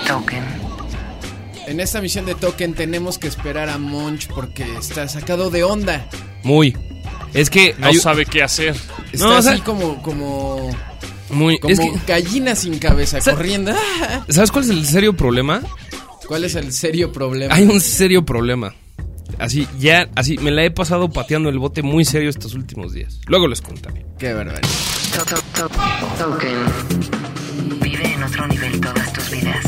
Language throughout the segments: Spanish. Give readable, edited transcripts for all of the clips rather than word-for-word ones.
Token. En esta misión de Token tenemos que esperar a Monch porque está sacado de onda. Muy. Es que no sabe qué hacer. Está así como muy, como es que, gallina sin cabeza, corriendo. ¿Sabes cuál es el serio problema? ¿Cuál es el serio problema? Hay un serio problema. Así me la he pasado pateando el bote muy serio estos últimos días. Luego les contaré. Qué barbaridad. Token. Vive en otro nivel todas tus vidas.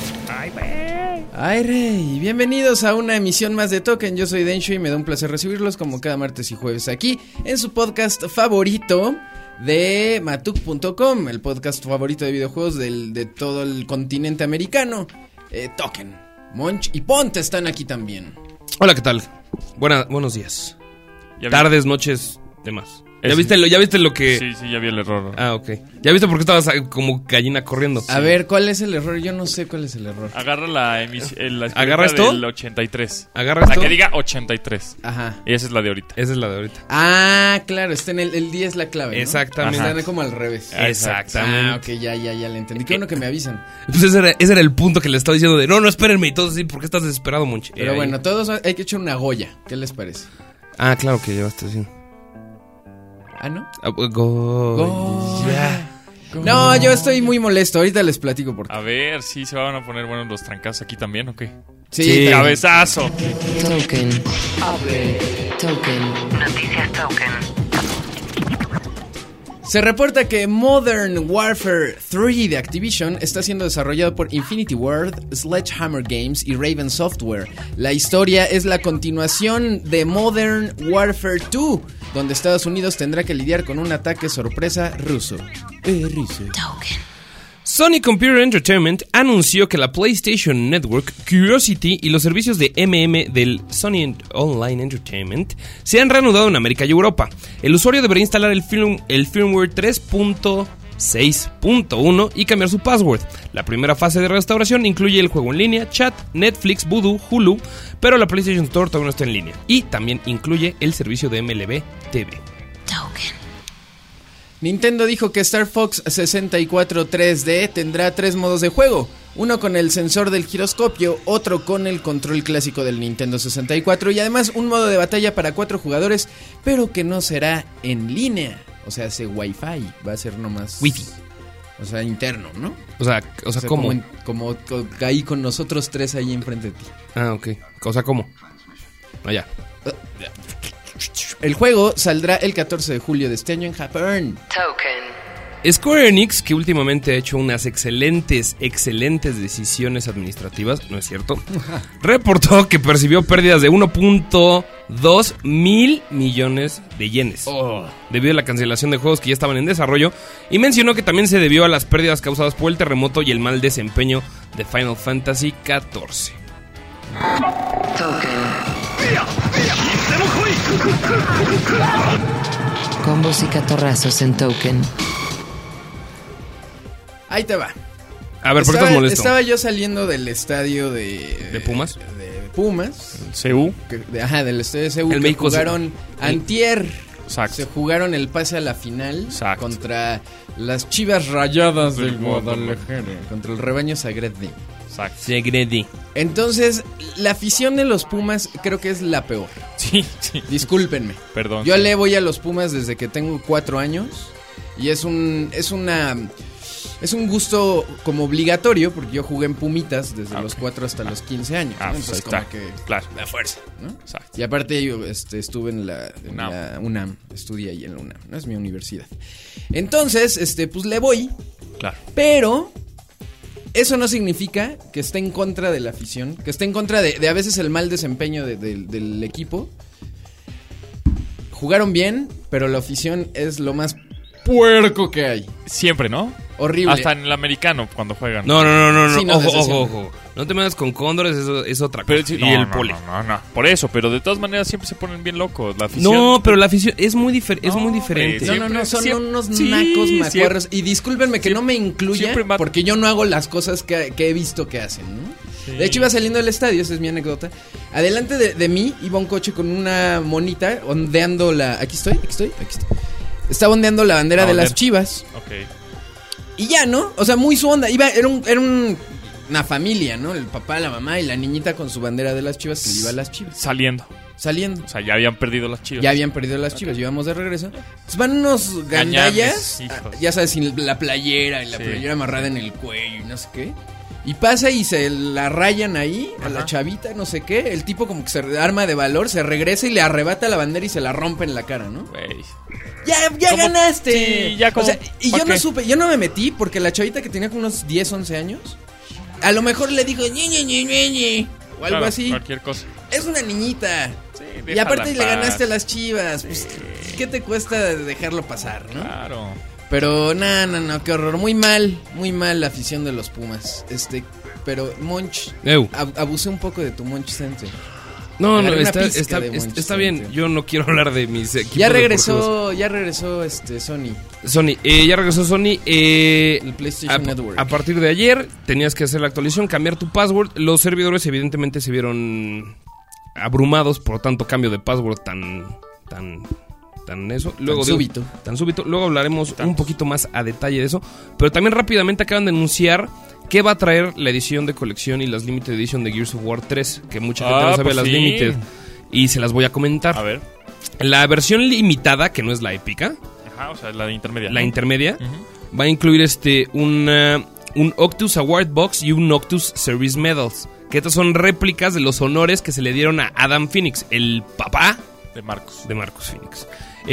Ay, rey, bienvenidos a una emisión más de Token. Yo soy Densho y me da un placer recibirlos como cada martes y jueves aquí en su podcast favorito de Matuk.com, el podcast favorito de videojuegos de todo el continente americano. Token, Monch y Ponte están aquí también. Hola, ¿qué tal? Buenos días. Tardes, noches, demás. ¿Ya viste lo que...? Sí, ya vi el error. Ah, ok. ¿Ya viste por qué estabas como gallina corriendo? A ver, ¿cuál es el error? Yo no sé cuál es el error. Agarra la ¿Agarra esto? del 83. ¿Agarra la esto? que diga 83. Ajá. Y esa es la de ahorita. Esa es la de ahorita. Ah, claro, está en el 10 es la clave, ¿no? Exactamente. Está como al revés. Exactamente. Ah, ok, ya le entendí. Qué bueno que me avisan. Pues ese era el punto que le estaba diciendo de no, espérenme y todo así, ¿por qué estás desesperado, Monchi? Pero bueno, todos hay que echar una Goya. ¿Qué les parece? Ah, claro que llevaste así. ¿Ah, no? Goya. No, yo estoy muy molesto. Ahorita les platico por qué. A ver, sí se van a poner buenos los trancazos aquí también, ¿o qué? Sí. Cabezazo. Token. Token. Noticias Token. Se reporta que Modern Warfare 3 de Activision está siendo desarrollado por Infinity Ward, Sledgehammer Games y Raven Software. La historia es la continuación de Modern Warfare 2, donde Estados Unidos tendrá que lidiar con un ataque sorpresa ruso. Token. Sony Computer Entertainment anunció que la PlayStation Network, Curiosity y los servicios de del Sony Online Entertainment se han reanudado en América y Europa. El usuario deberá instalar el firmware 3.6.1 y cambiar su password. La primera fase de restauración incluye el juego en línea, chat, Netflix, Vudu, Hulu, pero la PlayStation Store todavía no está en línea. Y también incluye el servicio de MLB TV. Token. Nintendo dijo que Star Fox 64 3D tendrá 3 modos de juego. Uno con el sensor del giroscopio, otro con el control clásico del Nintendo 64 y además un modo de batalla para 4 jugadores, pero que no será en línea. O sea, ese Wi-Fi va a ser nomás... Wi-Fi. O sea, interno, ¿no? O sea ¿cómo? Como ahí con nosotros tres ahí enfrente de ti. Ah, ok. O sea, ¿cómo? Allá. El juego saldrá el 14 de julio de este año en Japón. Token. Square Enix, que últimamente ha hecho unas excelentes decisiones administrativas, ¿no es cierto? Reportó que percibió pérdidas de 1.2 mil millones de yenes debido a la cancelación de juegos que ya estaban en desarrollo, y mencionó que también se debió a las pérdidas causadas por el terremoto y el mal desempeño de Final Fantasy XIV. Token. Combos y catorrazos en Token. Ahí te va. A ver, ¿por qué estás molesto? Estaba yo saliendo del estadio de Pumas. De Pumas. CU. Del estadio de CU. El que México jugaron antier. Exacto. Se jugaron el pase a la final. Exacto. Contra las Chivas Rayadas del Guadalajara. Contra el rebaño Sagredi. Exacto. Segredi. Entonces, la afición de los Pumas creo que es la peor. Sí. Discúlpenme. Perdón. Yo le voy a los Pumas desde que tengo 4 años. Y es un gusto como obligatorio, porque yo jugué en Pumitas desde los 4 hasta los 15 años. ¿no? Pues Entonces, ahí como está. que Claro. la fuerza, ¿no? Exacto. Y aparte yo estuve en la UNAM. UNAM, estudié ahí en la UNAM, ¿no? Es mi universidad. Entonces, pues le voy, Claro. pero eso no significa que esté en contra de la afición, que esté en contra de a veces el mal desempeño del equipo. Jugaron bien, pero la afición es lo más puerco que hay. Siempre, ¿no? Horrible. Hasta en el americano cuando juegan. No. Sí, no, desde Ojo. No te metas con cóndores, eso es otra cosa. Pero, sí, y el poli. No. Por eso, pero de todas maneras siempre se ponen bien locos. La afición. No, pero la afición es muy diferente. No, son siempre, unos sí, nacos macuarros. siempre. Y discúlpenme que no me incluya, porque yo no hago las cosas que he visto que hacen, ¿no? Sí. De hecho, iba saliendo del estadio, esa es mi anécdota. Adelante de mí iba un coche con una monita ondeando la... Aquí estoy. Estaba ondeando la bandera de las Chivas. Ok. Y ya, ¿no? O sea, muy su onda. Era un una familia, ¿no? El papá, la mamá y la niñita con su bandera de las Chivas que lleva a las Chivas. Saliendo. Saliendo. O sea, ya habían perdido las Chivas. Ya habían perdido las Chivas, llevamos de regreso. Entonces van unos gandallas, Gañanes, hijos. ya sabes, sin la playera y la Sí. playera amarrada en el cuello y no sé qué. Y pasa y se la rayan ahí a la chavita, no sé qué. El tipo como que se arma de valor, se regresa y le arrebata la bandera y se la rompe en la cara, ¿no? Güey. Ya ¿Cómo? ganaste. Sí, ya como- O sea, y ¿pa' yo no qué? supe, yo no me metí porque la chavita que tenía como unos 10, 11 años, a lo mejor le dijo ñe, o algo Claro, así. Cualquier cosa. Es una niñita. Sí, Y déjala aparte en le paz. ganaste a las Chivas. Pues, ¿qué te cuesta dejarlo pasar, no? Claro. Pero no, qué horror. Muy mal la afición de los Pumas. Pero Monch, abusé un poco de tu Monch Center. No, Agarré una está pizca de Monch está bien. Center. Yo no quiero hablar de mis equipos Ya deportivos. regresó Sony, Sony, ya regresó Sony. el PlayStation Network. A partir de ayer tenías que hacer la actualización, cambiar tu password. Los servidores evidentemente se vieron abrumados por tanto cambio de password tan eso. Luego súbito. Tan súbito. Luego hablaremos un poquito más a detalle de eso. Pero también rápidamente acaban de anunciar que va a traer la edición de colección y las Limited Edition de Gears of War 3. Que mucha gente no sabe pues las sí. Limited. Y se las voy a comentar. A ver. La versión limitada, que no es la épica, Ajá, o sea, la de intermedia. la ¿no? intermedia, Ujú. va a incluir un Octus Award Box y un Octus Service Medals. Que estas son réplicas de los honores que se le dieron a Adam Phoenix, el papá De Marcos. de Marcus Phoenix.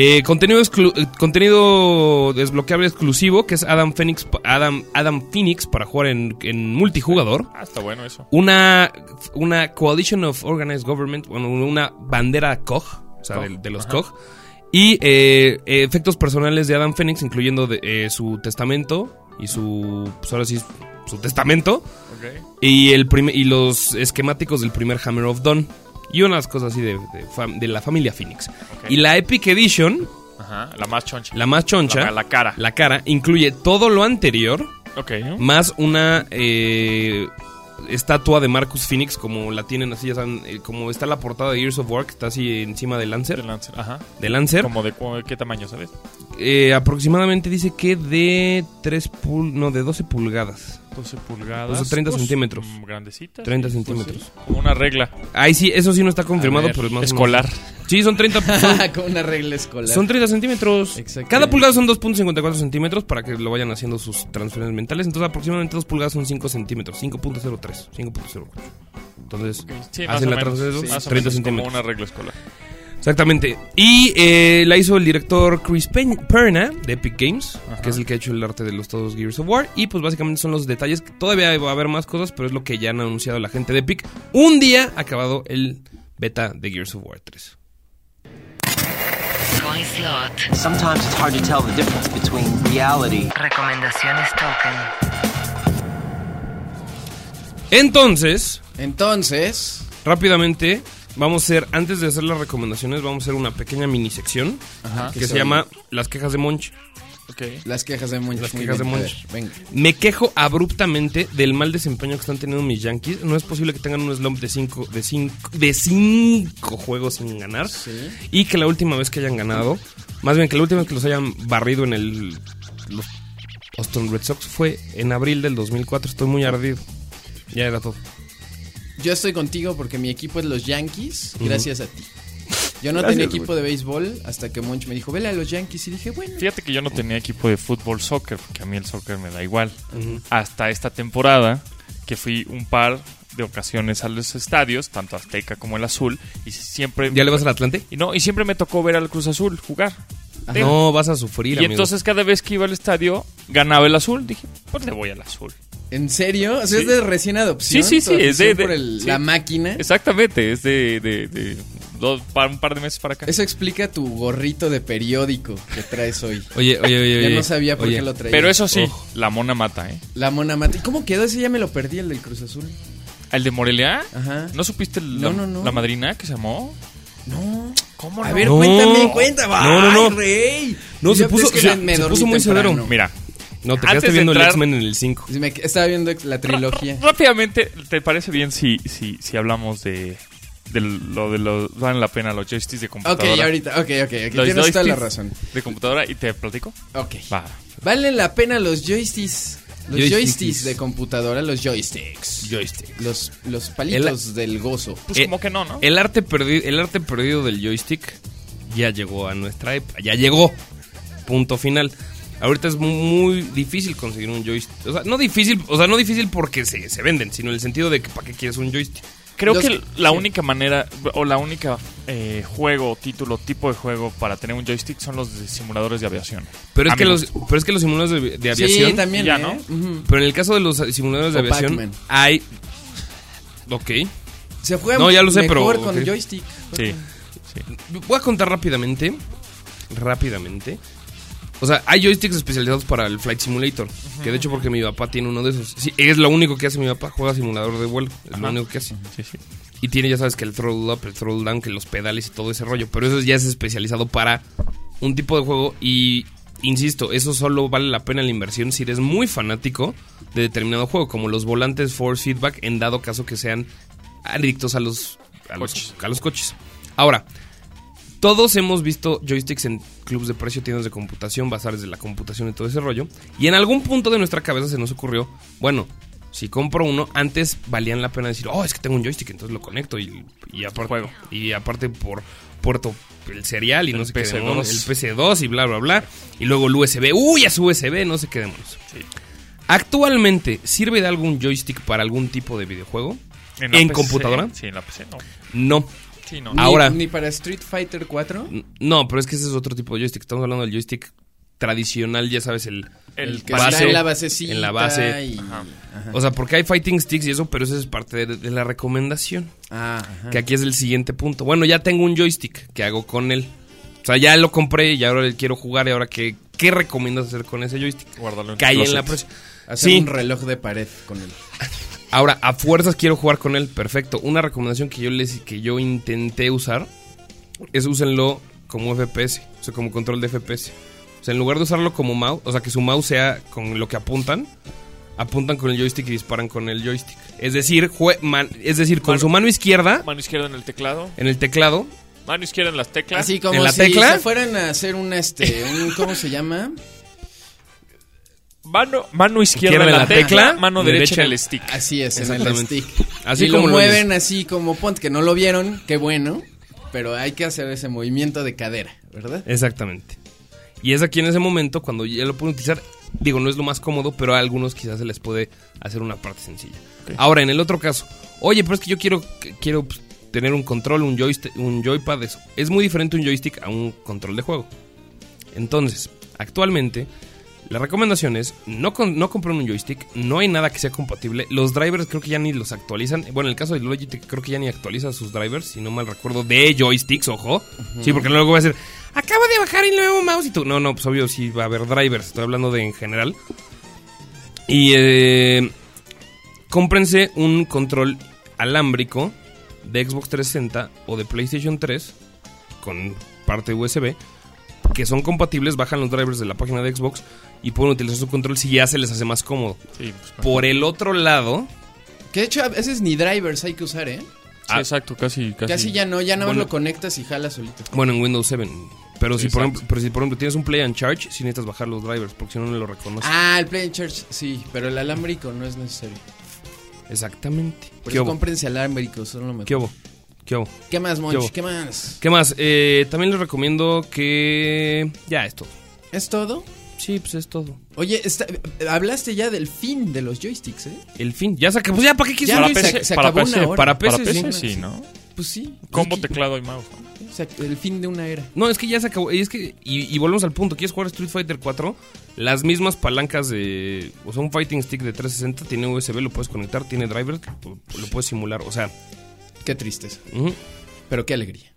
Contenido desbloqueable exclusivo, que es Adam Phoenix para jugar en multijugador. Ah, está bueno eso. Una Coalition of Organized Government, bueno, una bandera COG, o sea, COG, de los ajá. COG. Y efectos personales de Adam Phoenix, incluyendo su testamento y pues ahora sí, su testamento. Ok. Y los esquemáticos del primer Hammer of Dawn. Y unas cosas así de la familia Phoenix. Ok. Y la Epic Edition, Ajá, la más choncha. la más choncha, La cara. la cara, incluye todo lo anterior, Ok. más una estatua de Marcus Phoenix, como la tienen así, ya saben, como está la portada de Gears of War, que está así encima de Lancer. De Lancer. Ajá. De Lancer. Como de qué tamaño, ¿sabes? Aproximadamente dice que de 12 pulgadas. 12 pulgadas. O sea, 30 centímetros. Grandecitas. 30 sí, centímetros. sí, como una regla. Ay, sí, eso sí no está confirmado, A ver, pero es más o menos. escolar. Sí, son 30. Con una regla escolar. Son 30 centímetros. Exacto. Cada pulgada son 2.54 centímetros para que lo vayan haciendo sus transferencias mentales. Entonces, aproximadamente 2 pulgadas son 5 centímetros. 5.03, 5.04. Entonces, Sí, más hacen o la menos. transferencia, Sí, más o 30 menos, centímetros. Como una regla escolar. Exactamente. Y la hizo el director Chris Perna de Epic Games, Ajá. que es el que ha hecho el arte de los todos Gears of War. Y pues básicamente son los detalles. Todavía va a haber más cosas, pero es lo que ya han anunciado la gente de Epic. Un día acabado el beta de Gears of War 3. Coin Slot. Sometimes it's hard to tell the difference between reality. Recomendaciones Token. Entonces, Rápidamente, rápidamente, vamos a hacer, antes de hacer las recomendaciones, vamos a hacer una pequeña mini sección Ajá. que se llama Las quejas de Monch. Ok. las quejas de Monch. Las Muy quejas de bien, a Monch. ver, venga. Me quejo abruptamente del mal desempeño que están teniendo mis Yankees. No es posible que tengan un slump de 5 juegos sin ganar. Sí. Y que la última vez que hayan ganado, más bien que la última vez que los hayan barrido en los Boston Red Sox fue en abril del 2004. Estoy muy ardido. Ya era todo. Yo estoy contigo porque mi equipo es los Yankees, gracias a ti. Yo no Gracias, tenía güey. equipo de béisbol hasta que Monch me dijo, vele a los Yankees. Y dije, bueno. Fíjate que yo no tenía equipo de fútbol, soccer, porque a mí el soccer me da igual. Hasta esta temporada, que fui un par de ocasiones a los estadios, tanto Azteca como el Azul, y siempre... ¿Ya le vas al Atlante? Y siempre me tocó ver al Cruz Azul jugar. No, vas a sufrir, Y amigo. entonces cada vez que iba al estadio, ganaba el Azul. Dije, pues le voy al Azul. ¿En serio? O sea, Sí. es de recién adopción. Sí, tu es de... afición por sí. la máquina. Exactamente, es de un par de meses para acá. Eso explica tu gorrito de periódico que traes hoy. Oye. Ya no sabía por Oye. qué lo traía. Pero eso sí, Ojo. la mona mata, ¿eh? La mona mata. ¿Y cómo quedó? Ese ya me lo perdí, el del Cruz Azul. ¿El de Morelia? Ajá. ¿No supiste No. la madrina que se llamó? No. ¿Cómo A no? ver, No. cuenta. No. ¡Ay, rey! No, se Yo puso- es que se- me se dormí puso muy temprano. severo. Mira, No, te Antes quedaste de viendo entrar- el X-Men en el 5. Estaba viendo la trilogía. rápidamente, ¿te parece bien si hablamos de vale la pena los joysticks de Ok, computadora? ahorita. Ok. Los Tienes toda la joysticks razón. de computadora y te platico. Ok. Va. ¿Valen la pena los joysticks Los joysticks de computadora, los joysticks. Los palitos del gozo. Pues como que no. El arte perdido del joystick ya llegó a nuestra época. Ya llegó. Punto final. Ahorita es muy difícil conseguir un joystick. O sea, no difícil porque se venden, sino en el sentido de que ¿para qué quieres un joystick? Creo que la única manera, o la única tipo de juego para tener un joystick son los de simuladores de aviación. Pero es que los simuladores de aviación... Sí, también, ya, ¿no? Uh-huh. Pero en el caso de los simuladores de aviación Pac-Man. hay... Ok. Se juega No, ya lo sé, mejor pero... con okay. joystick. Sí. Voy a contar rápidamente. O sea, hay joysticks especializados para el Flight Simulator. Uh-huh. Que de hecho porque mi papá tiene uno de esos. Sí, es lo único que hace mi papá. Juega simulador de vuelo. Es lo único que hace. Sí. Y tiene, ya sabes, que el throttle up, el throttle down, que los pedales y todo ese rollo. Pero eso ya es especializado para un tipo de juego. Y, insisto, eso solo vale la pena la inversión si eres muy fanático de determinado juego. Como los volantes force feedback, en dado caso que sean adictos a los coches. Ahora... Todos hemos visto joysticks en clubs de precio, tiendas de computación, bazares de la computación y todo ese rollo. Y en algún punto de nuestra cabeza se nos ocurrió, bueno, si compro uno, antes valían la pena decir, es que tengo un joystick, entonces lo conecto y aparte juego. Y aparte por puerto el serial y no sé qué PC2. demonios, el PC2 y bla, bla, bla. Y luego el USB, ya es USB, no sé qué demonios. Sí. Actualmente, ¿sirve de algún joystick para algún tipo de videojuego? ¿En PC, computadora? Sí, en la PC no. No. Sí, no. Ahora, Ni para Street Fighter 4. No, pero es que ese es otro tipo de joystick. Estamos hablando del joystick tradicional, ya sabes, el que base, está en la basecita. en la base. Y... Ajá. O sea, porque hay fighting sticks y eso, pero eso es parte de la recomendación. Ajá. Que aquí es el siguiente punto. Bueno, ya tengo un joystick. ¿Qué hago con él? O sea, ya lo compré y ahora quiero jugar. Y ahora, ¿qué recomiendas hacer con ese joystick? Guárdalo en tu Cae en closet. la próxima. Hacer un reloj de pared con él. Ahora, a fuerzas quiero jugar con él. Perfecto. Una recomendación que yo intenté usar es úsenlo como FPS. O sea, como control de FPS. O sea, en lugar de usarlo como mouse, o sea, que su mouse sea con lo que apuntan con el joystick y disparan con el joystick. Es decir, con su mano izquierda Mano izquierda en el teclado. en el teclado. Mano izquierda en las teclas. Así como ¿En la si tecla? se fueran a hacer un ¿cómo se llama? Mano izquierda en la tecla. Mano derecha en el stick. Así es, en el Exactamente. stick. Así y como lo lo mueven así como ponte, que no lo vieron, qué bueno. Pero hay que hacer ese movimiento de cadera, ¿verdad? Exactamente. Y es aquí en ese momento cuando ya lo pueden utilizar. Digo, no es lo más cómodo, pero a algunos quizás se les puede hacer una parte sencilla. Okay. Ahora, en el otro caso, oye, pero es que yo quiero pues, tener un control, un joypad, eso. Es muy diferente un joystick a un control de juego. Entonces, actualmente, la recomendación es no compren un joystick, no hay nada que sea compatible. Los drivers creo que ya ni los actualizan. Bueno, en el caso de Logitech creo que ya ni actualiza sus drivers, si no mal recuerdo, de joysticks, ojo. Uh-huh. Sí, porque luego voy a decir, acabo de bajar el nuevo mouse y tú. No, pues obvio sí va a haber drivers, estoy hablando de en general. Y cómprense un control alámbrico de Xbox 360 o de PlayStation 3 con parte USB, que son compatibles, bajan los drivers de la página de Xbox y pueden utilizar su control si ya se les hace más cómodo. Sí, pues, por el otro lado, que de hecho a veces ni drivers hay que usar, ¿eh? Sí, exacto, casi ya no, nada más Bueno, lo conectas y jala solito. bueno, en Windows 7. Pero Sí, si por ejemplo tienes un Play and Charge, sí necesitas bajar los drivers, porque si no lo reconoce. El Play and Charge, sí, pero el alámbrico no es necesario. Exactamente. Por ¿Qué eso hubo? cómprense alámbricos, son lo mejor. ¿Qué hubo? ¿Qué hubo? ¿Qué más, Monch? hubo? ¿Qué más? ¿Qué más? También les recomiendo que... Ya, es todo. ¿Es todo? Sí, pues es todo. Oye, hablaste ya del fin de los joysticks, ¿eh? El fin. Ya saca, pues ya, ¿para qué quieres Ya, un para joystick? PC, se para acabó PC, una hora. Para Para PC, PC, sí. sí, ¿no? Pues sí. Combo, Es que- teclado y mouse. o sea, el fin de una era. No, es que ya se acabó. Y es que, y volvemos al punto. ¿Quieres jugar Street Fighter 4? Las mismas palancas de... O sea, un Fighting Stick de 360 tiene USB, lo puedes conectar, tiene drivers, lo puedes simular. O sea... Qué tristeza. Uh-huh. Pero qué alegría.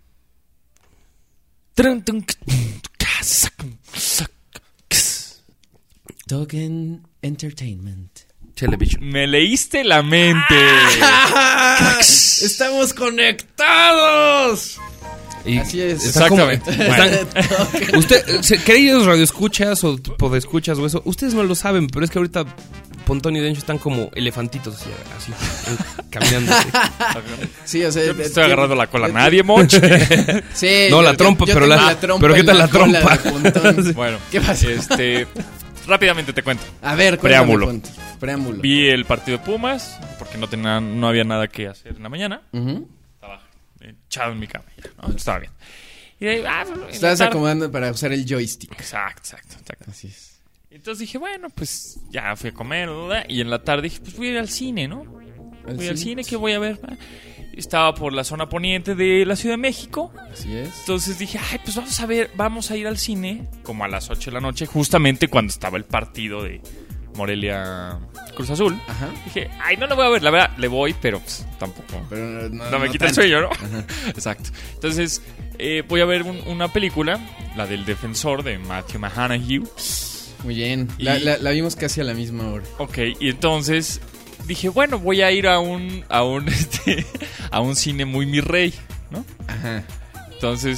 Token Entertainment. Television. Me leíste la mente. ¡Estamos conectados! Y Así es. está como- Exactamente. queridos radioescuchas o podescuchas o eso, ustedes no lo saben, pero es que ahorita Pontón y Dencho están como elefantitos así caminando. Así. Sí, o sea, Yo te estoy agarrando la cola. Nadie, Monch. Sí, No, la trompa, pero tengo pero ¿qué tal la cola trompa? de Pontón. Bueno, ¿Qué pasa? rápidamente te cuento. A ver, Preámbulo. Preámbulo. Vi el partido de Pumas, porque no había nada que hacer en la mañana. Ujú. Estaba echado en mi cama, ya, ¿no? Estaba bien. Y en la Estabas tarde- acomodando para usar el joystick. Exacto. Así es. Entonces dije, bueno, pues ya fui a comer, ¿verdad? Y en la tarde dije, pues voy a ir al cine, ¿no? Voy al cine, ¿qué voy a ver? Estaba por la zona poniente de la Ciudad de México. Así es. Entonces dije, ay, pues vamos a ir al cine como a las 8 de la noche, justamente cuando estaba el partido de Morelia Cruz Azul. Ajá. Dije, ay, no lo voy a ver, la verdad, le voy, pero pues, tampoco. Pero No me quita el sueño, ¿no? Exacto. Entonces, voy a ver una película, la del Defensor de Matthew McConaughey. Muy bien. Y- La vimos casi a la misma hora. Ok, y entonces dije, bueno, voy a ir a un cine muy mi rey, ¿no? Ajá. Entonces,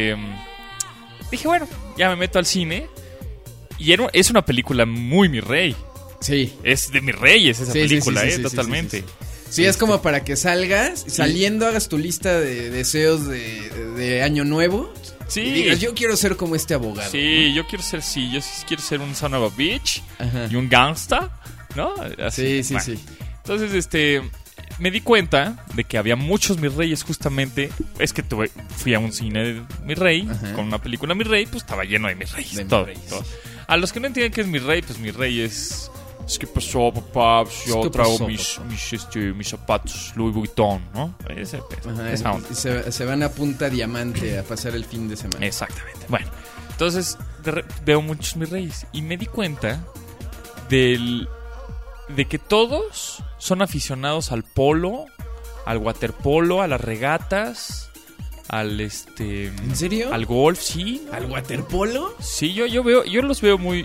dije, bueno, ya me meto al cine. Y es una película muy mi rey. Sí. Es de mis reyes esa Sí, película, sí, sí, sí, totalmente. sí, Sí, es como para que salgas, saliendo hagas tu lista de deseos de año nuevo. Sí. Y digas, yo quiero ser como este abogado. Sí, yo quiero ser un son of a bitch Ajá. y un gangsta, ¿no? Así. Sí. Bueno, entonces, me di cuenta de que había muchos mis reyes justamente. Es que fui a un cine de mi rey, Ajá. con una película mi rey, pues estaba lleno de mis reyes. De mis todo, reyes. todo. A los que no entienden qué es mi rey, pues mi rey es... ¿Qué pasó, papá? Pues yo ¿Qué traigo pasó, mis zapatos Louis Vuitton, ¿no? Ajá, Esa onda. y se van a Punta Diamante a pasar el fin de semana. Exactamente. Bueno, entonces veo muchos mis reyes y me di cuenta de que todos son aficionados al polo, al waterpolo, a las regatas, ¿En serio? al golf, sí. ¿Al waterpolo? Sí, yo los veo muy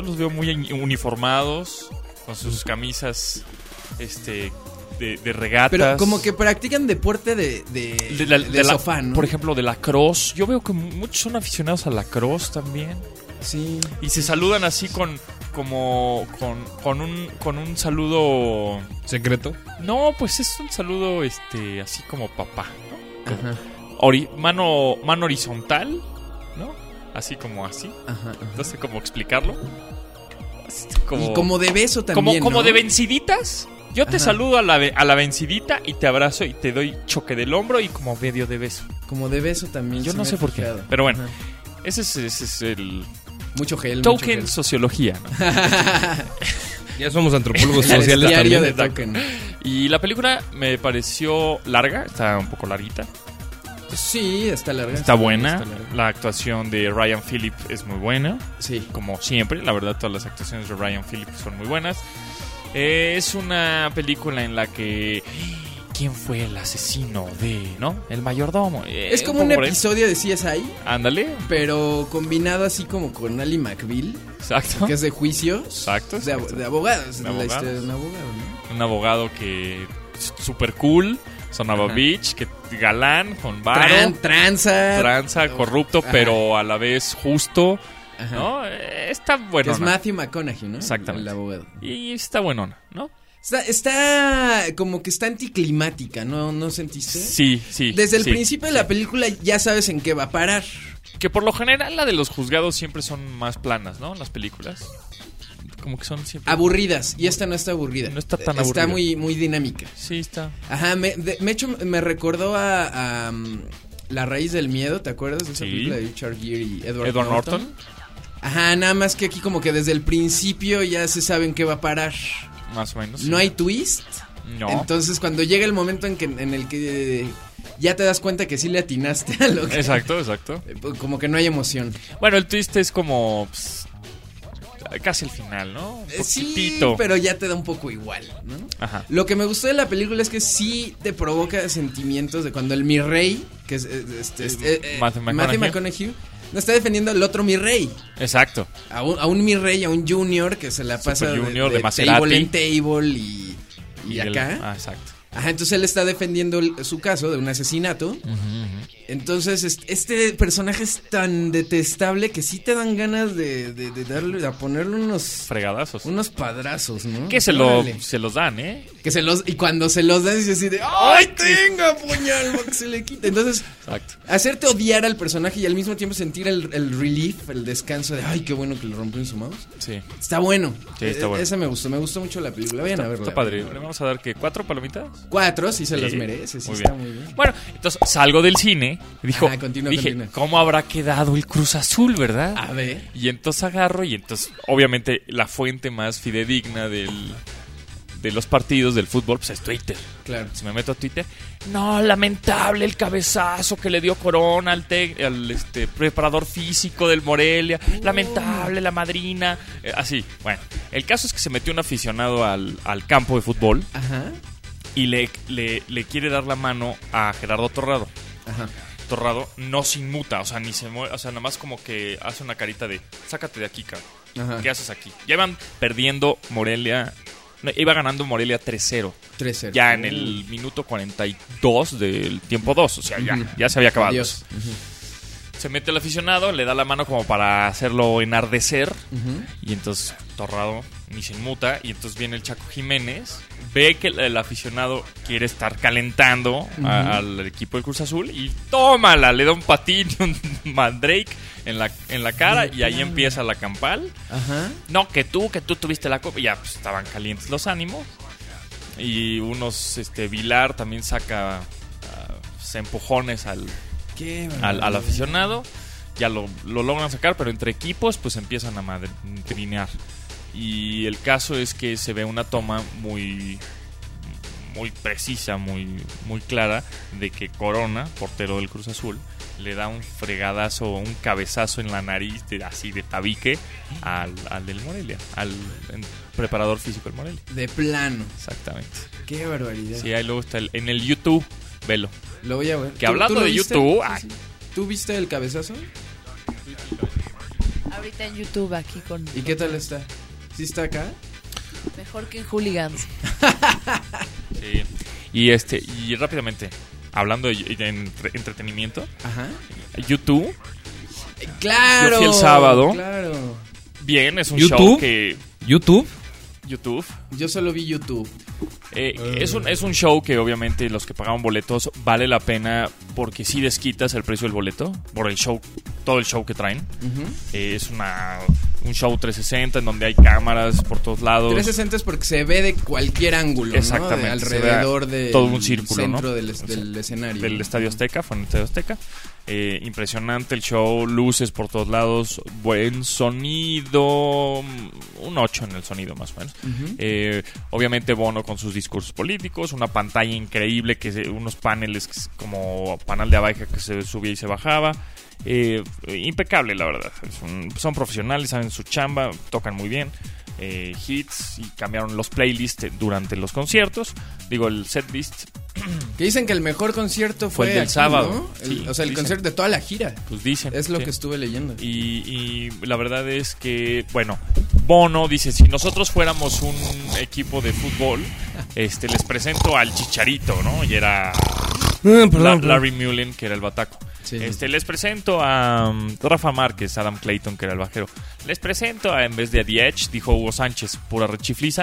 uniformados con sus camisas de regatas. Pero como que practican deporte de sofá, ¿no? Por ejemplo, de lacrosse. Yo veo que muchos son aficionados al lacrosse también. Sí. Y se saludan así con un saludo. ¿Secreto? No, pues es un saludo así como papá, ¿no? Ajá. Mano horizontal, ¿no? Así como así. Ajá. No sé cómo explicarlo. Y como de beso también, como ¿no? de venciditas. Yo te Ajá. saludo a la vencidita y te abrazo y te doy choque del hombro y como medio de beso. Como de beso también. Yo sí no me sé he por qué. fijado. Pero bueno, Ajá. ese es el Mucho gel. token mucho sociología, ¿no? Ya somos antropólogos gel. sociales Diario también. de token. Y la película me pareció larga, está un poco larguita. Sí, está larga. Está buena. Está larga. La actuación de Ryan Phillip es muy buena. Sí. Como siempre, la verdad, todas las actuaciones de Ryan Phillip son muy buenas. Es una película en la que... ¿Quién fue el asesino ¿no? El mayordomo. Es como un poco por ahí. episodio de CSI, Ándale. pero combinado así como con Ali McBeal, Exacto. que es de juicios. Exacto. De abogados. De La abogados. historia de un abogado, ¿no? Un abogado que... Super cool. Son of a Ajá. bitch. Que galán, con varo. Tranza. Corrupto, Ajá. pero a la vez justo. Ajá. ¿No? Está Que bueno. es Matthew McConaughey, ¿no? Exactamente. El abogado. Y está buenona, ¿no? Está como que está anticlimática, ¿no sentiste? Sí. Desde el sí, principio de la película ya sabes en qué va a parar. Que por lo general la de los juzgados siempre son más planas, ¿no? Las películas. Como que son siempre... Aburridas. Y esta no está aburrida. No está tan Está aburrida. muy, muy dinámica. Sí, está. Ajá, me recordó a La Raíz del Miedo, ¿te acuerdas de esa Sí. película de Richard Gere y Edward Norton. Ajá, nada más que aquí como que desde el principio ya se sabe en qué va a parar. Más o menos. sí. No hay twist. No. Entonces cuando llega el momento en el que ya te das cuenta que sí le atinaste a lo que... Exacto. Como que no hay emoción. Bueno, el twist es como... pues, casi el final, ¿no? Un Sí, poquitito. pero ya te da un poco igual, ¿no? Ajá. Lo que me gustó de la película es que sí te provoca sentimientos de cuando el mi rey, que es Matthew Matthew McConaughey, no está defendiendo al otro mi rey. Exacto. A un mi rey, a un junior que se la pasa Super junior de de Maserati. table en table y acá. Exacto. Ajá, entonces él está defendiendo su caso de un asesinato. Entonces, este personaje es tan detestable que sí te dan ganas de darle, a ponerle fregadazos. Unos padrazos, ¿no? Que se los dan, ¿eh? Y cuando se los dan, dices así de ¡ay, tenga puñal! Que se le quite. Entonces, exacto, hacerte odiar al personaje y al mismo tiempo sentir el relief, el descanso de ¡ay, qué bueno que le rompió en su mouse! Sí. Está bueno. Sí, está bueno. Ese me gustó mucho la película. Vayan a verla. Está padre. ¿Le vamos a dar que 4 palomitas? 4, sí se las merece, sí, muy está bien. muy bien. Bueno, entonces salgo del cine y dije, continúa. ¿cómo habrá quedado el Cruz Azul, verdad? A ver. Y entonces agarro y entonces, obviamente, la fuente más fidedigna de los partidos del fútbol, pues es Twitter. Claro. Si me meto a Twitter, no, lamentable el cabezazo que le dio Corona al preparador físico del Morelia, lamentable la madrina, así. Bueno, el caso es que se metió un aficionado al campo de fútbol. Ajá. Y le quiere dar la mano a Gerardo Torrado. Ajá. Torrado no se inmuta, o sea, ni se mueve, o sea, nada más como que hace una carita de sácate de aquí, cabrón. Ajá. ¿Qué haces aquí? Ya iban perdiendo Morelia, iba ganando Morelia 3-0. 3-0. Ya en el minuto 42 del tiempo 2, o sea, ya se había acabado. Adiós. Se mete el aficionado, le da la mano como para hacerlo enardecer. Y entonces Torrado ni se inmuta. Y entonces viene el Chaco Jiménez, ve que el aficionado quiere estar calentando al equipo del Cruz Azul y tómala, le da un patín y un mandrake en la cara. Y ahí empieza la campal. Ajá. No, que tú tuviste la copa. Y ya pues, estaban calientes los ánimos. Y unos, Vilar también saca empujones al aficionado. Ya lo logran sacar, pero entre equipos pues empiezan a madrinear. Y el caso es que se ve una toma muy precisa, muy clara, de que Corona, portero del Cruz Azul, le da un fregadazo, un cabezazo en la nariz, así de tabique, al del Morelia, al preparador físico del Morelia. De plano. Exactamente. Qué barbaridad. Sí, ahí luego está en el YouTube, velo. Lo voy a ver. Que hablando de YouTube... Sí. ¿Tú viste el cabezazo? Ahorita en YouTube aquí con... ¿Y qué tal está? ¿Sí está acá? Mejor que en Hooligans. Sí. Y rápidamente, hablando de entretenimiento. Ajá. YouTube. Claro. Yo fui el sábado. Claro. Bien, es un ¿YouTube? show que... ¿YouTube? Yo solo vi YouTube. Es un show que obviamente los que pagaban boletos vale la pena porque sí desquitas el precio del boleto por el show, todo el show que traen. Es un show 360 en donde hay cámaras por todos lados. 360 es porque se ve de cualquier ángulo, exactamente, ¿no? Alrededor de todo un círculo, centro, ¿no? del escenario. Del Estadio Azteca, fue en el Estadio Azteca. Impresionante el show, luces por todos lados, buen sonido, un 8 en el sonido más o menos. Obviamente Bono con sus discursos políticos, una pantalla increíble, unos paneles como panel de abajo que se subía y se bajaba. Impecable, la verdad. Son profesionales, saben su chamba, tocan muy bien. Hits, y cambiaron los playlists durante los conciertos. Digo, el setlist. Que dicen que el mejor concierto fue el del aquí, sábado, ¿no? sí, o sea, el concierto de toda la gira. Pues dicen. Es lo sí. que estuve leyendo. Y la verdad es que, bueno, Bono dice, si nosotros fuéramos un equipo de fútbol, les presento al Chicharito, ¿no? Y era Larry Mullen, que era el bataco. Sí. Les presento a Rafa Márquez, Adam Clayton, que era el bajero. Les presento en vez de a The Edge, dijo Hugo Sánchez, pura rechifliza.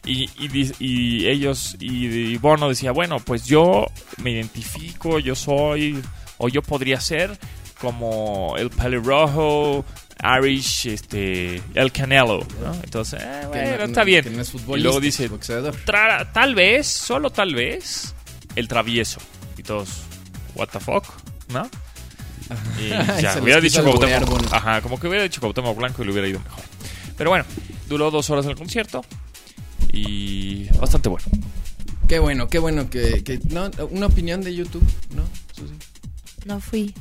Y ellos, y Bono decía, bueno, pues yo me identifico, yo soy, o yo podría ser como el pelirrojo, Irish, el Canelo, ¿no? Entonces, bueno, está bien. Que no es futbolista, y luego dice, boxeador. Tal vez, solo tal vez, el travieso. Y todos, what the fuck, ¿no? Y ya, hubiera dicho Cuauhtémoc, como que hubiera dicho Cuauhtémoc Blanco y le hubiera ido mejor. Pero bueno, duró 2 horas el concierto y bastante bueno. Qué bueno que no, una opinión de YouTube, ¿no? Susi. No fui.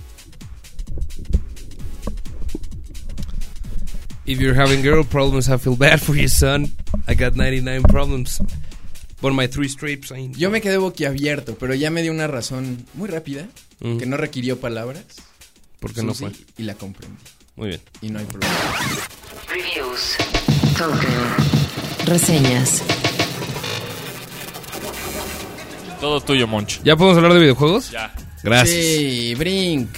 If you're having girl problems, I feel bad for your son. I got 99 problems. Por my 3 strips. Yo me quedé boquiabierto, pero ya me dio una razón muy rápida, que no requirió palabras. Porque no fue. Y la comprendí. Muy bien. Y no hay problema. Reviews. Token. Reseñas. Todo tuyo, Moncho. ¿Ya podemos hablar de videojuegos? Ya. Gracias. Sí, Brink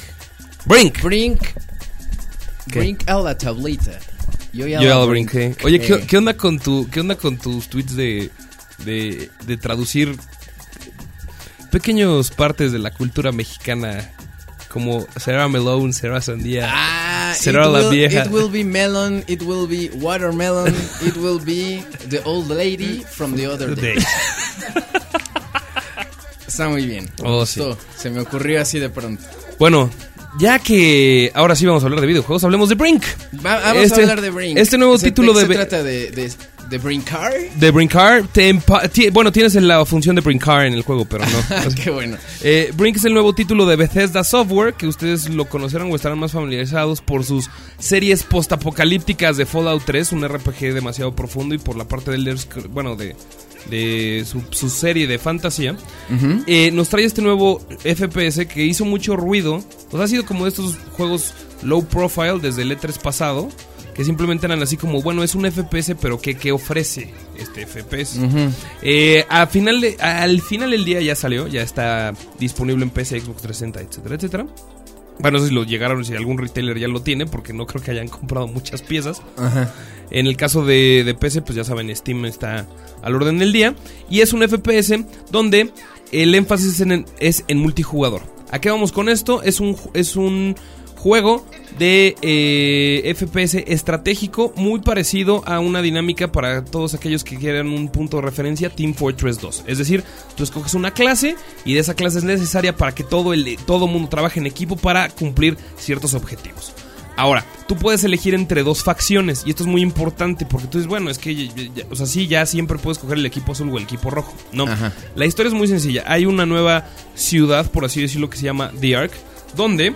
¿Qué? a la tablita. Yo Yo ya lo brinqué. Oye, ¿qué onda con tus tweets de traducir pequeños partes de la cultura mexicana? Como será melón, será sandía, será la vieja. It will be melon, it will be watermelon, it will be the old lady from the other day. Está muy bien. Oh, sí. Se me ocurrió así de pronto. Bueno, ya que ahora sí vamos a hablar de videojuegos, hablemos de Brink. Vamos a hablar de Brink. Este nuevo título ¿Se trata de Brinkar? De Brinkar. Bueno, tienes la función de Brinkar en el juego, pero no. Qué bueno. Brink es el nuevo título de Bethesda Software, que ustedes lo conocerán o estarán más familiarizados por sus series postapocalípticas de Fallout 3, un RPG demasiado profundo, y por la parte del de su serie de fantasía. Nos trae este nuevo FPS que hizo mucho ruido. Ha sido como de estos juegos low profile desde el E3 pasado, que simplemente eran así como, bueno, es un FPS, pero ¿qué ofrece este FPS? Al final del día ya salió, ya está disponible en PC, Xbox 360, etcétera, etcétera. Bueno, no sé si lo llegaron, si algún retailer ya lo tiene, porque no creo que hayan comprado muchas piezas. Ajá. En el caso de PC, pues ya saben, Steam está al orden del día. Y es un FPS donde el énfasis es en multijugador. ¿A qué vamos con esto? Es un juego de FPS estratégico muy parecido a una dinámica para todos aquellos que quieran un punto de referencia, Team Fortress 2. Es decir, tú escoges una clase y de esa clase es necesaria para que todo mundo trabaje en equipo para cumplir ciertos objetivos. Ahora, tú puedes elegir entre dos facciones, y esto es muy importante porque tú dices, bueno, es que ya siempre puedes escoger el equipo azul o el equipo rojo. No, ajá. La historia es muy sencilla. Hay una nueva ciudad, por así decirlo, que se llama The Ark, donde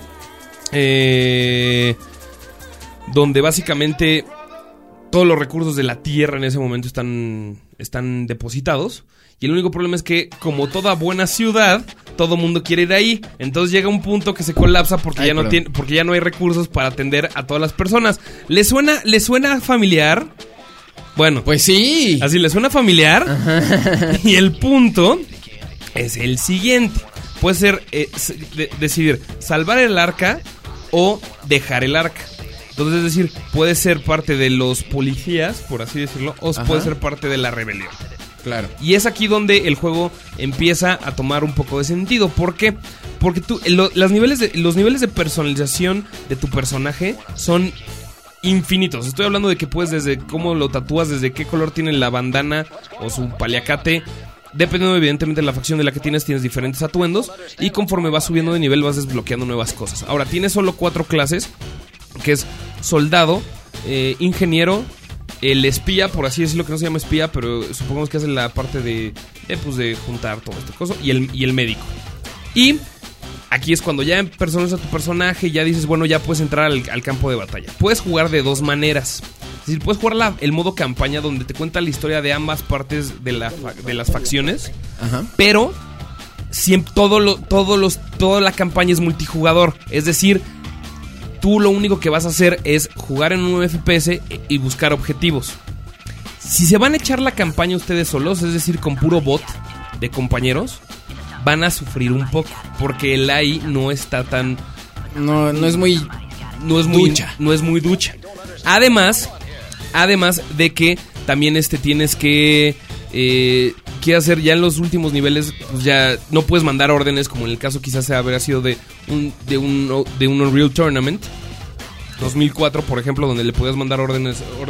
básicamente todos los recursos de la tierra en ese momento están depositados. Y el único problema es que, como toda buena ciudad, todo mundo quiere ir ahí. Entonces llega un punto que se colapsa porque ya no hay recursos para atender a todas las personas. ¿Le suena familiar? Bueno, pues sí. Así le suena familiar. Ajá. Y el punto es el siguiente. Puede ser decidir salvar el arca o dejar el arca. Entonces, es decir, puede ser parte de los policías, por así decirlo, o puede ser parte de la rebelión. Claro. Y es aquí donde el juego empieza a tomar un poco de sentido. ¿Por qué? Porque los niveles de personalización de tu personaje son infinitos. Estoy hablando de que puedes, desde cómo lo tatúas, desde qué color tiene la bandana o su paliacate. Dependiendo evidentemente de la facción de la que tienes diferentes atuendos. Y conforme vas subiendo de nivel vas desbloqueando nuevas cosas. Ahora, tienes solo 4 clases, que es soldado, ingeniero, el espía, por así decirlo, que no se llama espía, pero supongamos que hace la parte de juntar todo este coso, y el médico. Y aquí es cuando ya personalizas a tu personaje, ya dices, bueno, ya puedes entrar al campo de batalla. Puedes jugar de dos maneras. Es decir, puedes jugar el modo campaña, donde te cuenta la historia de ambas partes de las facciones. Ajá. Pero siempre toda la campaña es multijugador. Es decir, tú lo único que vas a hacer es jugar en un FPS y buscar objetivos. Si se van a echar la campaña ustedes solos, es decir, con puro bot de compañeros, van a sufrir un poco, porque el AI no está tan... No es muy ducha. Además de que también tienes que hacer ya en los últimos niveles, pues ya no puedes mandar órdenes, como en el caso quizás habrá sido de un Unreal Tournament 2004, por ejemplo, donde le podías mandar orden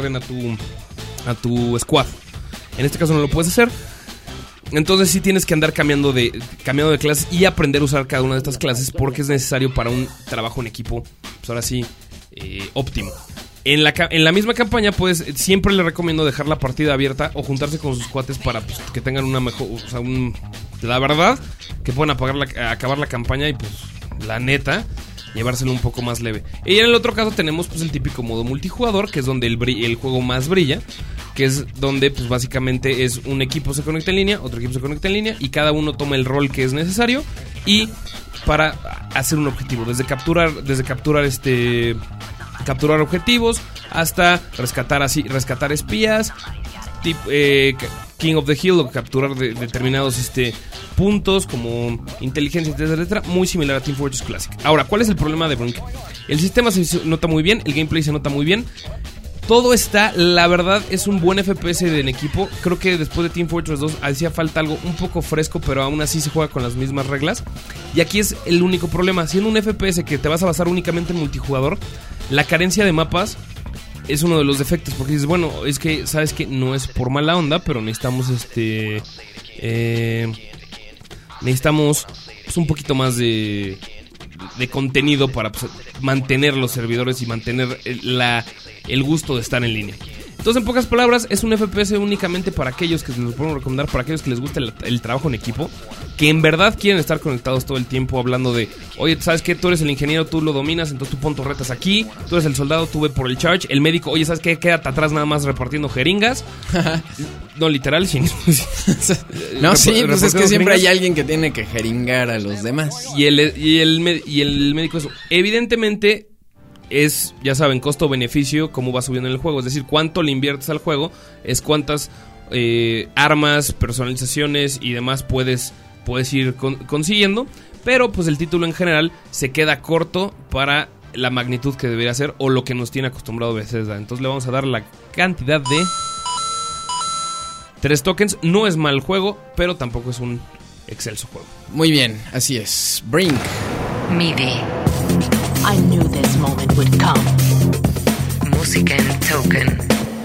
a tu squad. En este caso no lo puedes hacer. Entonces sí tienes que andar cambiando de clases y aprender a usar cada una de estas clases, porque es necesario para un trabajo en equipo, pues ahora sí, óptimo. En la misma campaña, pues siempre les recomiendo dejar la partida abierta o juntarse con sus cuates para pues, que tengan una mejor, o sea, la verdad, que puedan acabar la campaña y pues la neta, llevárselo un poco más leve. Y en el otro caso tenemos pues el típico modo multijugador, que es donde el juego más brilla, que es donde pues básicamente es un equipo se conecta en línea, otro equipo se conecta en línea y cada uno toma el rol que es necesario y para hacer un objetivo, desde capturar King of the Hill o capturar determinados puntos como inteligencia, etcétera, muy similar a Team Fortress Classic. Ahora, ¿cuál es el problema de Brink? El sistema se nota muy bien, el gameplay se nota muy bien. Todo está, la verdad, es un buen FPS en equipo. Creo que después de Team Fortress 2 hacía falta algo un poco fresco, pero aún así se juega con las mismas reglas. Y aquí es el único problema. Siendo un FPS que te vas a basar únicamente en multijugador, la carencia de mapas es uno de los defectos, porque dices, bueno, es que, ¿sabes qué? No es por mala onda, pero necesitamos necesitamos pues, un poquito más de contenido para pues, mantener los servidores y mantener el gusto de estar en línea. Entonces, en pocas palabras, es un FPS únicamente para aquellos que les podemos recomendar, para aquellos que les gusta el trabajo en equipo, que en verdad quieren estar conectados todo el tiempo hablando de, oye, ¿sabes qué? Tú eres el ingeniero, tú lo dominas, entonces tú pon torretas aquí, tú eres el soldado, tú ve por el charge, el médico, oye, ¿sabes qué? Quédate atrás nada más repartiendo jeringas. No literal, sino... No, sí, pues es que siempre hay alguien que tiene que jeringar a los demás. Y el médico eso. Evidentemente es, ya saben, costo-beneficio, cómo va subiendo en el juego. Es decir, cuánto le inviertes al juego, es cuántas armas, personalizaciones y demás puedes ir consiguiendo. Pero pues el título en general se queda corto para la magnitud que debería ser o lo que nos tiene acostumbrado Bethesda. Entonces le vamos a dar la cantidad de 3 tokens. No es mal juego, pero tampoco es un excelso juego. Muy bien, así es. Brink. MIDI. I knew this moment would come. Música en Token.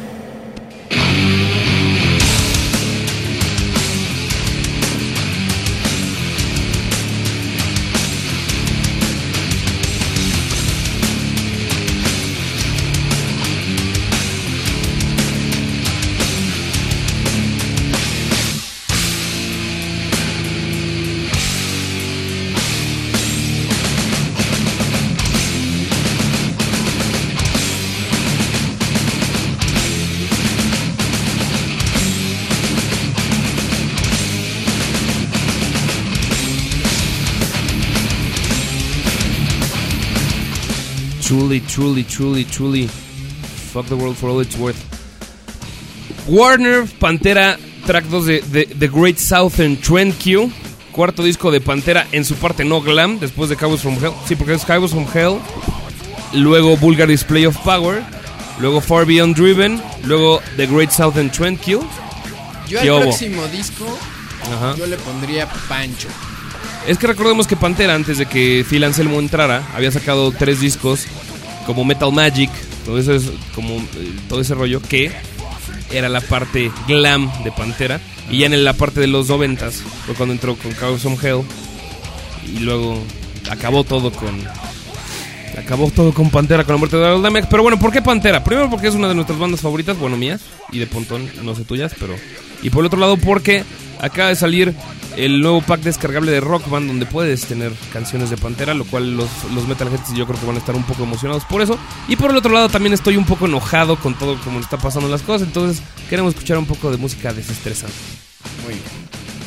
Truly. Fuck the world for all it's worth. Warner, Pantera, track 2 de The Great Southern Trendkill. Cuarto disco de Pantera en su parte no glam, después de Highways from Hell. Sí, porque es Highways from Hell. Luego Vulgar Display of Power. Luego Far Beyond Driven. Luego The Great Southern Trendkill. Yo al próximo disco, yo le pondría Pancho. Es que recordemos que Pantera, antes de que Phil Anselmo entrara, había sacado 3 discos como Metal Magic, todo eso es como todo ese rollo que era la parte glam de Pantera. Y ya en la parte de los 90s fue cuando entró con Highways from Hell. Y luego acabó todo con Pantera, con la muerte de Daryl Damax. Pero bueno, ¿por qué Pantera? Primero porque es una de nuestras bandas favoritas, bueno, mías y de Pontón, no sé tuyas, pero... Y por el otro lado porque acaba de salir el nuevo pack descargable de Rock Band, donde puedes tener canciones de Pantera, lo cual los Metalheads yo creo que van a estar un poco emocionados por eso. Y por el otro lado también estoy un poco enojado con todo como está pasando las cosas, entonces queremos escuchar un poco de música desestresante. Muy bien.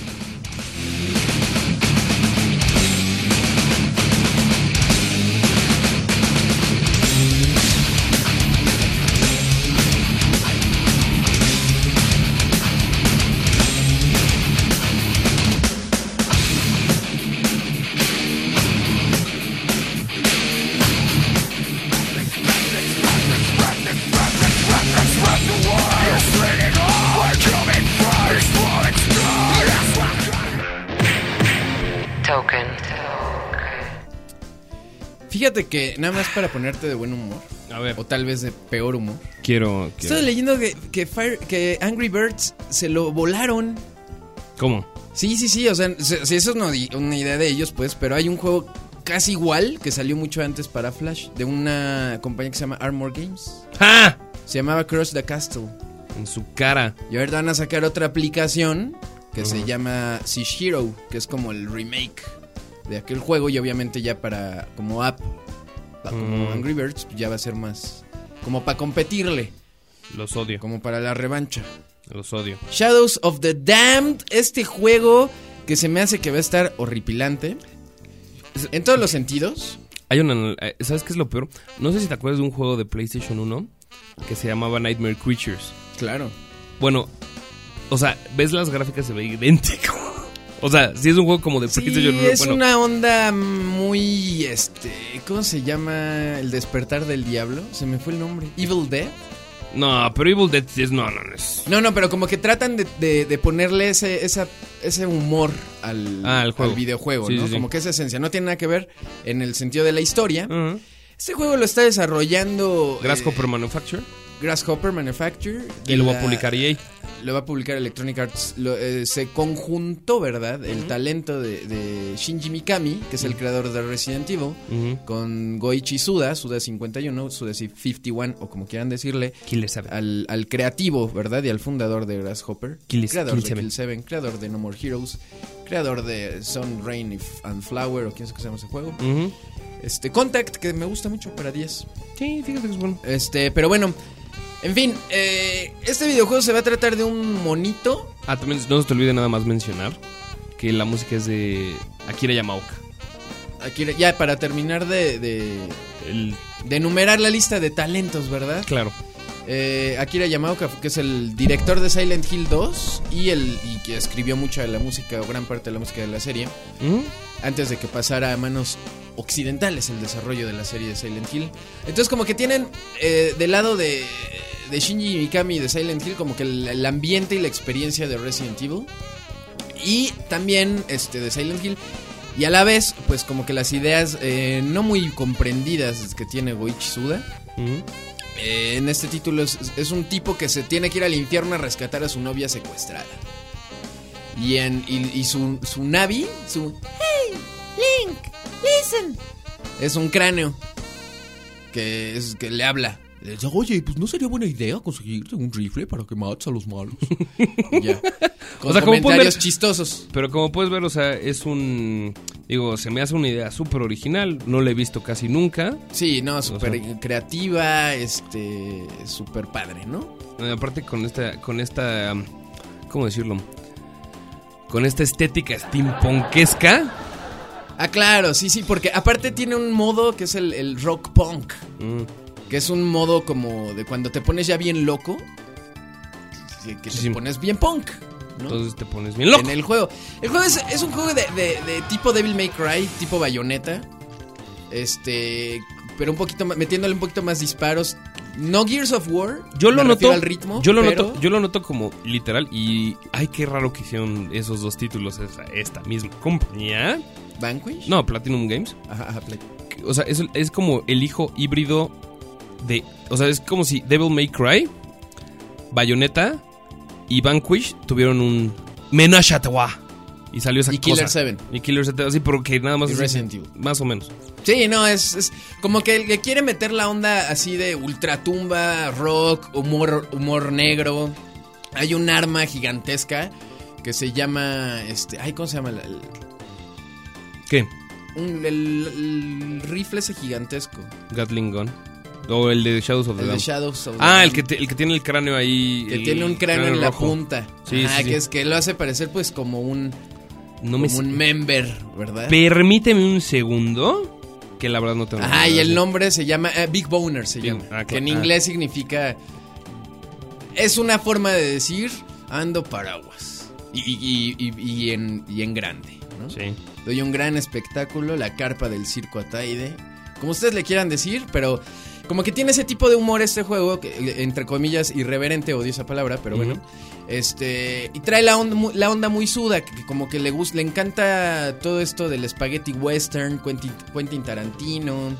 Fíjate que nada más para ponerte de buen humor, a ver, o tal vez de peor humor. Quiero. Estoy leyendo que Angry Birds se lo volaron. ¿Cómo? Sí, o sea, si eso es una idea de ellos, pues, pero hay un juego casi igual que salió mucho antes para Flash, de una compañía que se llama Armor Games. ¡Ja! Se llamaba Crush the Castle. En su cara. Y ahorita van a sacar otra aplicación que se llama Siege Hero, que es como el remake de aquel juego, y obviamente ya para como app, como Angry Birds, ya va a ser más como para competirle. Los odio. Como para la revancha. Los odio. Shadows of the Damned, este juego que se me hace que va a estar horripilante en todos los sentidos. Hay una, ¿sabes qué es lo peor? No sé si te acuerdas de un juego de PlayStation 1 que se llamaba Nightmare Creatures. Claro. Bueno, o sea, ves las gráficas, se ve idéntico. O sea, sí es un juego como de... Sí, es una onda muy, ¿cómo se llama? El despertar del diablo. Se me fue el nombre. Evil Dead. No, pero Evil Dead es... No es... No, pero como que tratan de ponerle ese humor al juego. Al videojuego, Sí, ¿no? sí. Como que esa esencia. No tiene nada que ver en el sentido de la historia. Uh-huh. Este juego lo está desarrollando... Grasshopper Manufacture. Grasshopper Manufacture. Y lo va a publicar EA. Lo va a publicar Electronic Arts. Se conjuntó, ¿verdad? El talento de Shinji Mikami, que es el creador de Resident Evil, con Goichi Suda 51, Suda 51, o como quieran decirle, Killer 7. al creativo, ¿verdad? Y al fundador de Grasshopper. Creador de Kill Kill 7, creador de No More Heroes, creador de Sun, Rain and Flower, o quién sabe cómo se llama ese juego. Contact, que me gusta mucho para 10. Sí, fíjate que es bueno. Pero bueno, en fin, este videojuego se va a tratar de un monito. También no se te olvide nada más mencionar que la música es de Akira Yamaoka. Ya para terminar de enumerar la lista de talentos, ¿verdad? Claro. Akira Yamaoka, que es el director de Silent Hill 2 y que escribió mucha de la música, o gran parte de la música de la serie, antes de que pasara a manos occidentales el desarrollo de la serie de Silent Hill. Entonces como que tienen del lado de Shinji Mikami y de Silent Hill como que el ambiente y la experiencia de Resident Evil, y también de Silent Hill, y a la vez pues como que las ideas no muy comprendidas que tiene Goichi Suda. En este título es un tipo que se tiene que ir al infierno a rescatar a su novia secuestrada. Y su Navi, Hey, Link, listen, es un cráneo que le habla. Le dice, oye, pues no sería buena idea conseguirte un rifle para que mates a los malos. Ya. Con o sea, comentarios chistosos. Pero como puedes ver, o sea, es un... Digo, se me hace una idea súper original. No la he visto casi nunca. Sí, no, súper creativa, súper padre, ¿no? Aparte con esta... ¿Cómo decirlo? Con esta estética steampunkesca. Ah, claro, sí, porque aparte tiene un modo que es el rock punk. Que es un modo como de cuando te pones ya bien loco, que te pones bien punk, ¿no? Entonces te pones bien loco. En el juego. El juego es un juego de tipo Devil May Cry, tipo Bayonetta. Pero un poquito más, metiéndole un poquito más disparos. No Gears of War. Yo lo noto al ritmo. Yo lo noto como literal. Y ay, qué raro que hicieron esos dos títulos esta misma compañía. ¿Vanquish? No, Platinum Games. Ajá, o sea, es como el hijo híbrido de... O sea, es como si Devil May Cry, Bayonetta y Vanquish tuvieron un Ménage à Trois. Y salió esa cosa. Y Killer 7, así porque nada más... Y Resident Evil. Más o menos. Sí, no, es como que el que quiere meter la onda así de ultratumba, rock, humor negro. Hay un arma gigantesca que se llama... ¿cómo se llama? ¿Qué? El rifle ese gigantesco. Gatling Gun. O el de Shadows of the Dam. El que tiene el cráneo ahí. Que tiene un cráneo en la punta. Sí, sí. Que lo hace parecer pues como un... un member, ¿verdad? Permíteme un segundo. Que la verdad no tengo... Y el nombre se llama... Big Boner se llama. Claro. Que en inglés significa... Es una forma de decir... Ando paraguas. Y en grande, ¿no? Sí. Doy un gran espectáculo, la carpa del circo Ataide, como ustedes le quieran decir, pero como que tiene ese tipo de humor este juego, que, entre comillas, irreverente, odio esa palabra, pero bueno, y trae la onda muy suda, que como que le encanta todo esto del spaghetti western, Quentin Tarantino,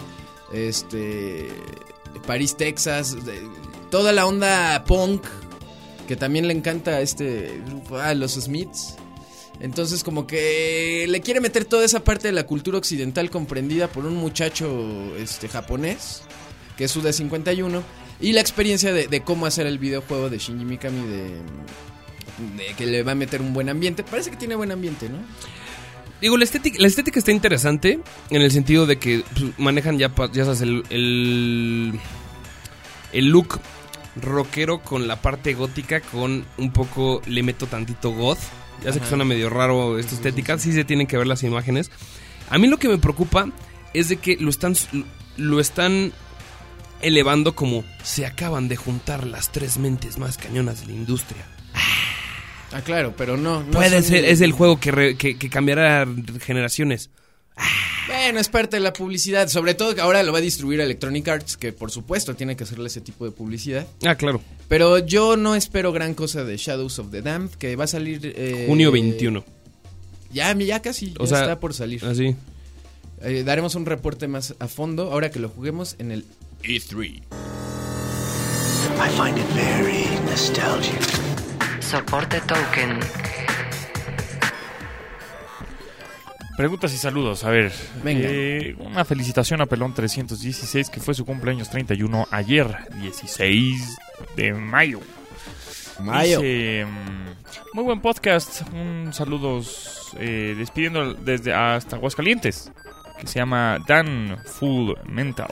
París, Texas, toda la onda punk, que también le encanta los Smiths. Entonces como que le quiere meter toda esa parte de la cultura occidental comprendida por un muchacho japonés, que es Suda 51, y la experiencia de cómo hacer el videojuego de Shinji Mikami, de que le va a meter un buen ambiente. Parece que tiene buen ambiente, ¿no? Digo, la estética está interesante en el sentido de que manejan ya sabes, el look rockero con la parte gótica, con un poco, le meto tantito goth. Ya sé que suena medio raro esta estética, sí se tienen que ver las imágenes. A mí lo que me preocupa es de que lo están elevando como se acaban de juntar las tres mentes más cañonas de la industria. Ah, claro, pero no Puede son- ser, es el juego que cambiará generaciones. Bueno, es parte de la publicidad. Sobre todo que ahora lo va a distribuir Electronic Arts, que por supuesto tiene que hacerle ese tipo de publicidad. Ah, claro. Pero yo no espero gran cosa de Shadows of the Damned, que va a salir... Junio 21. Ya casi, O ya sea, está por salir. Así. Daremos un reporte más a fondo ahora que lo juguemos en el E3. I find it very nostalgic. Soporte token. Preguntas y saludos, a ver. Venga. Una felicitación a Pelón 316, que fue su cumpleaños 31 ayer, 16 de mayo. Dice, muy buen podcast. Un saludos despidiendo desde hasta Aguascalientes, que se llama Dan Full Mental.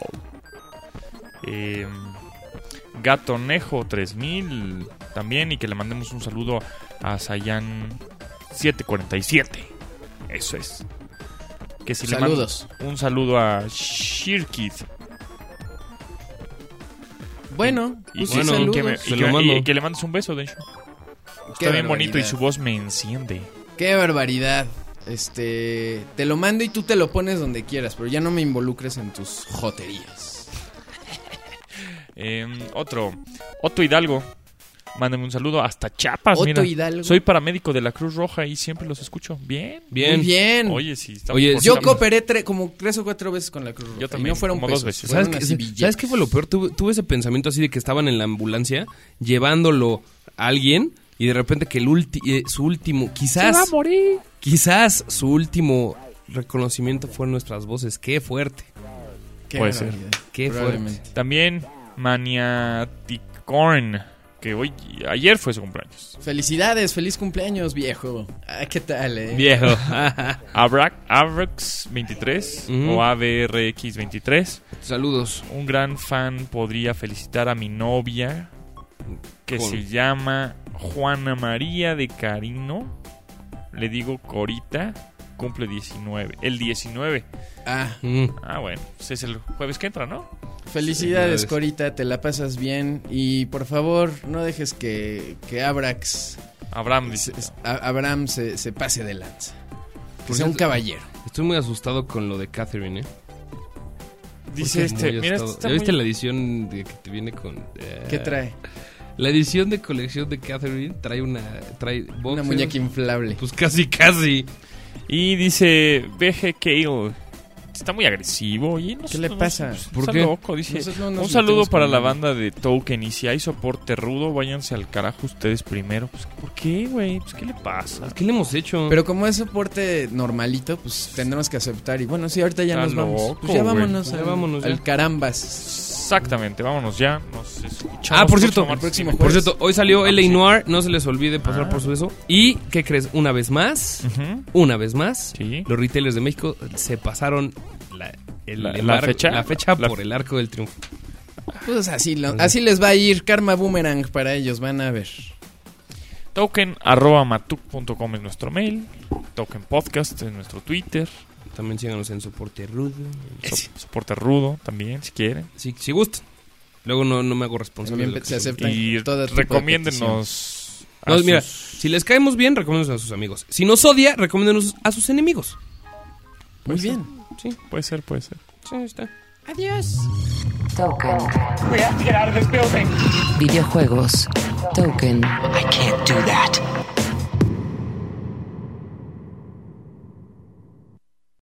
Gato Nejo 3000 también, y que le mandemos un saludo a Sayan 747. Eso es. Que si Saludos. le mando un saludo a Shirkid. Bueno, Y, pues que, sí, bueno, saludos. que me- Se y lo que- mando. y que le mandes un beso, de hecho. Qué Está bien bonito y barbaridad. su voz me enciende. Qué barbaridad. Te lo mando y tú te lo pones donde quieras, pero ya no me involucres en tus joterías. Otto Hidalgo. Mándeme un saludo hasta Chiapas. Otto mira. Hidalgo. Soy paramédico de la Cruz Roja y siempre los escucho. Bien. Bien. Muy bien. Oye, sí. estamos Oye, por Yo estar- cooperé como 3 o 4 veces con la Cruz Roja. Yo y también, no fueron como pesos, 2 veces. fueron ¿Sabes así qué, billetes. ¿Sabes qué fue lo peor? Tuve ese pensamiento así de que estaban en la ambulancia llevándolo a alguien y de repente que su último, quizás... Se va a morir. Quizás su último reconocimiento fue nuestras voces. ¡Qué fuerte! Qué Puede ser. barbaridad. Qué Probablemente. También Maniaticorn, que ayer fue su cumpleaños. Felicidades, feliz cumpleaños, viejo. Ah, ¿qué tal, Viejo. Abrax 23 Ujú. o ABRX 23. Saludos. Un gran fan podría felicitar a mi novia, que ¿Cómo? se llama Juana María de Carino. Le digo Corita, cumple 19. El 19. Ah, Ah, bueno, pues es el jueves que entra, ¿no? felicidades, Felicidades. Corita, te la pasas bien. Y por favor, no dejes que Abrax, Abraham dice. Abraham se pase de lanza. Que Por sea un cierto, caballero. Estoy muy asustado con lo de Catherine, ¿eh? Dice Muy mira, asustado. está ¿Ya viste muy- la edición que te viene con... ¿Qué trae? La edición de colección de Catherine trae Una boxers. muñeca inflable. Pues casi. Y dice BG Kale. Está muy agresivo. Y no ¿Qué le pasa? ¿Por Está qué? loco, dice. Nosotros no nos Un saludo metemos para con la él. banda de Token. Y si hay soporte rudo, váyanse al carajo ustedes primero. Pues, ¿por qué, güey? Pues, ¿qué le pasa? ¿Qué le hemos hecho? Pero como es soporte normalito, pues tendremos que aceptar. Y bueno, sí, ahorita ya Está nos vamos. loco, Pues ya güey. vámonos, Ya al, vámonos, al ya. carambas. Exactamente, vámonos ya. Nos escuchamos. Ah, por cierto, próximo martes. próximo Por jueves. cierto, hoy salió L.A. Noir. No se les olvide pasar Ah. por su beso. ¿Y qué crees? Una vez más, Ujú. Sí. los retailers de México se pasaron La fecha. la fecha La- por el arco del triunfo. Pues así les va a ir. Karma Boomerang para ellos, van a ver. Token@matuk.com es nuestro mail. Token Podcast es nuestro Twitter. También síganos en Soporte Rudo. Soporte rudo también, si quieren. Si gustan. Luego no me hago responsable. También de lo que se subo. acepta. Y todo tipo de recomiéndenos. No, a mira, sus- si les caemos bien, recomiéndenos a sus amigos. Si nos odia, recomiéndenos a sus enemigos. Muy bien. Sí, Puede ser. sí, está. Token. Videojuegos. Token. I can't do that.